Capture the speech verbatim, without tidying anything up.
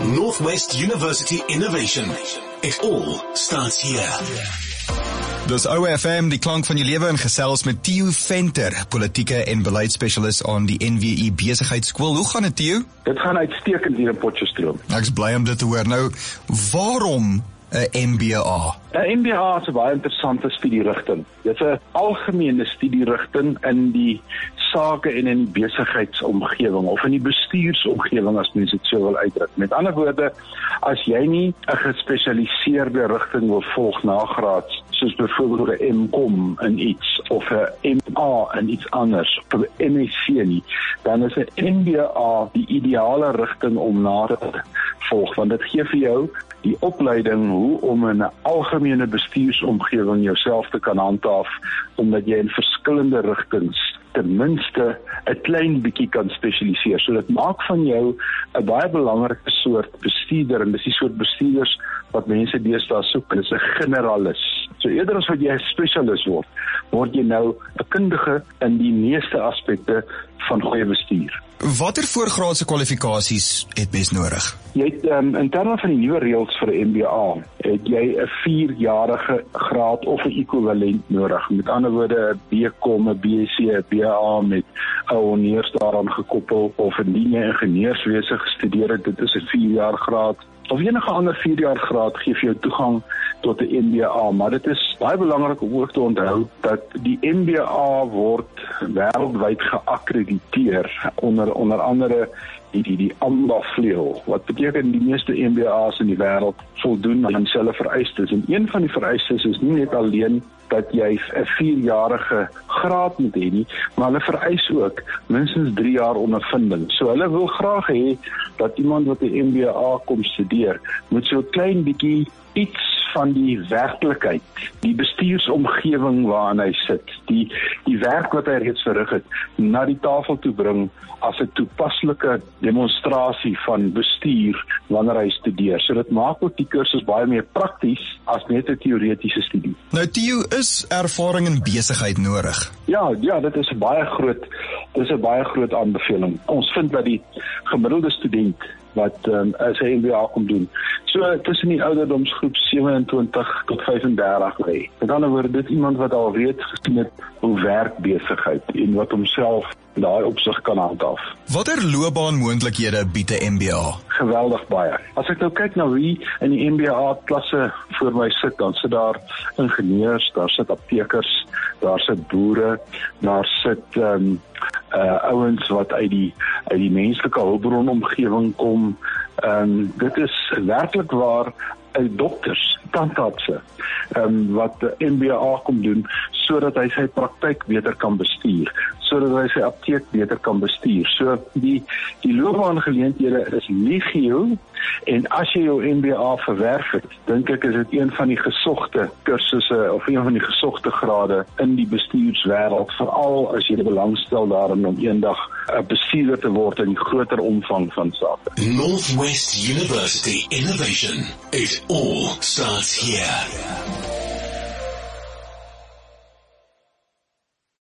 Northwest University Innovation. It all starts here. Dis O F M, die klank van jou lewe, en gesels met Theo Venter, politieke en beleidsspesialis aan die N W I Besigheidskool. Hoe gaan dit, Theo? Dit gaan uitstekend hier in Potchefstroom. Ek is bly om dit te hoor. Nou, waarom 'n M B A? 'n M B A is 'n baie interessante studierigting. Dit is 'n algemene studierigting in die sake en in die besigheidsomgewing of in die bestuursomgewing, as mens dit so wil uitdruk. Met ander woorde, as jy nie 'n gespesialiseerde rigting wil volg nagraads, soos byvoorbeeld 'n M Com in iets of 'n M A in iets anders, of 'n M S C nie, dan is 'n M B A die ideale rigting om na te volg, want dit gee vir jou die opleiding hoe om in 'n algemene bestuursomgewing jouself te kan handhaaf, omdat jy in verskillende rigtings ten minste 'n klein bietjie kan spesialiseer. So dit maak van jou 'n baie belangrike soort bestuurder, en dis die soort bestuurders wat mense deesdae soek. Dit is 'n generalis. So eerder as wat jy 'n spesialis word, word jy nou 'n kundige in die meeste aspekte van goeie bestuur. Watter voorgraadse kwalifikasies het mens nodig? Jy het, um, in terme van die nuwe reëls vir 'n M B A, het jy 'n vierjarige graad of 'n ekwivalent nodig. Met ander woorde, 'n B Com, 'n B S C, 'n B A met 'n honneurs daaraan gekoppel, of indien jy ingenieurswese gestudeer het, dit is 'n vier jaar graad, of enige ander vier jaar graad gee vir jou toegang tot 'n M B A, maar dit is baie belangrik om ook te onthou dat die M B A word wêreldwyd geakkrediteer onder onder andere die die die AMBA-vleuel, wat beteken die meeste M B A's in die wêreld voldoen aan dieselfde vereistes, en een van die vereistes is nie net alleen dat jy 'n vierjarige graad moet hê nie, maar hulle vereis ook minstens drie jaar ondervinding. So hulle wil graag hê dat iemand wat 'n M B A kom studeer, moet so 'n klein bietjie iets van die werklikheid, die bestuursomgewing waarin hy sit, die die werk wat hy reeds verrig het, na die tafel toe bring as 'n toepaslike demonstrasie van bestuur wanneer hy studeer. So dit maak ook die kursus baie meer prakties as net 'n teoretiese studie. Nou, Theo, is ervaring in besigheid nodig? Ja, ja, dit is 'n baie groot, dit is 'n baie groot aanbeveling. Ons vind dat die gemiddelde student wat um, as 'n M B A kom doen, so tussen die ouderdomsgroep sewenentwintig tot vyfendertig lê. Met ander woorde, dit iemand wat al reeds gesien het hoe werk besigheid en wat homself in daai opsig kan handhaaf. Watter loopbaanmoontlikhede bied 'n M B A? Geweldig baie. As ek nou kyk na wie in die M B A klasse voor my sit, dan sit daar ingenieurs, daar sit aptekers, daar sit boere, daar sit um, uh, ouens wat uit die uit die menslike hulpbronomgewing kom. Um, dit is werklik waar uit dokters, tandartse, um, wat M B A kom doen, sodat hy sy praktyk beter kan bestuur, sodat hy sy apteek beter kan bestuur. So die die loopbaangeleenthede is legio, en as jy jou M B A verwerf het, dink ek is dit een van die gesogte kursusse of een van die gesogte grade in die bestuurswêreld, veral as jy belangstel daarin om eendag 'n bestuurder te word in die groter omvang van sake. Northwest University Innovation. It all starts here.